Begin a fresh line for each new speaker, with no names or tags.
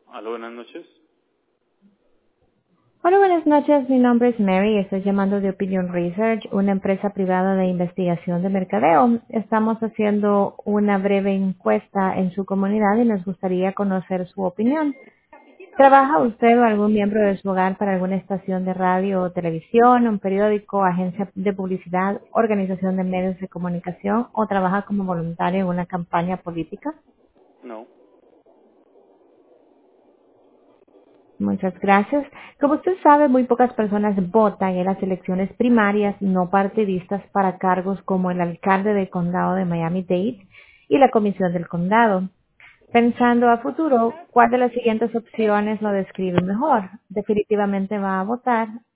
Aló, buenas noches.
Hola, buenas noches. Mi nombre es Mary y estoy llamando de Opinion Research, una empresa privada de investigación de mercadeo. Estamos haciendo una breve encuesta en su comunidad y nos gustaría conocer su opinión. ¿Trabaja usted o algún miembro de su hogar para alguna estación de radio o televisión, un periódico, agencia de publicidad, organización de medios de comunicación o trabaja como voluntario en una campaña política?
No.
Muchas gracias. Como usted sabe, muy pocas personas votan en las elecciones primarias no partidistas para cargos como el alcalde del condado de Miami-Dade y la comisión del condado. Pensando a futuro, ¿cuál de las siguientes opciones lo describe mejor? Definitivamente va a votar,